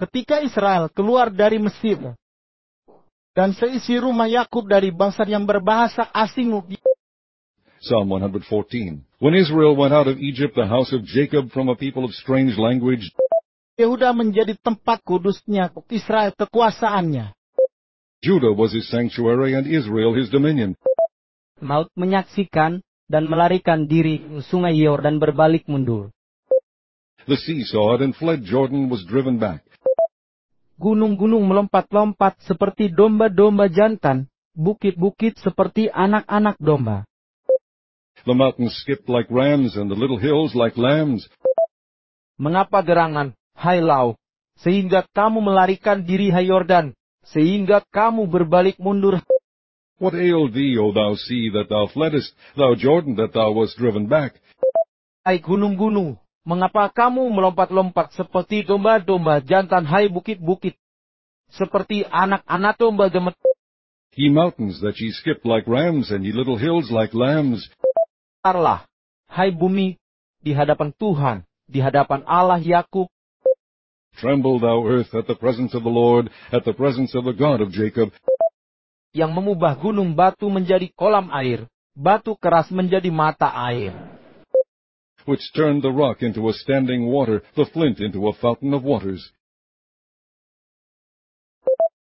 ketika Israel keluar dari Mesir, dan seisi rumah Yakub dari bangsa yang berbahasa asing. Psalm 114. When Israel went out of Egypt, the house of Jacob from a people of strange language, Yehuda menjadi tempat kudusnya, Israel kekuasaannya. Judah was his sanctuary and Israel his dominion. Maut menyaksikan dan melarikan diri ke sungai Yordan berbalik mundur. The sea saw it and fled. Jordan was driven back. Gunung-gunung melompat-lompat seperti domba-domba jantan, bukit-bukit seperti anak-anak domba. The mountains skipped like rams and the little hills like lambs. Mengapa gerangan, hai laut, sehingga kamu melarikan diri, hai Yordan, sehingga kamu berbalik mundur? What ailed thee, O thou sea, that thou fleddest, thou Jordan, that thou wast driven back? Hai gunung-gunung, mengapa kamu melompat-lompat seperti domba-domba jantan, hai bukit-bukit, seperti anak-anak domba gemet? Ye mountains, that ye skipped like rams, and ye little hills like lambs. Tarlah, hai bumi, di hadapan Tuhan, di hadapan Allah Yakub. Tremble, thou earth, at the presence of the Lord, at the presence of the God of Jacob. Yang mengubah gunung batu menjadi kolam air, batu keras menjadi mata air. Which turned the rock into a standing water, the flint into a fountain of waters.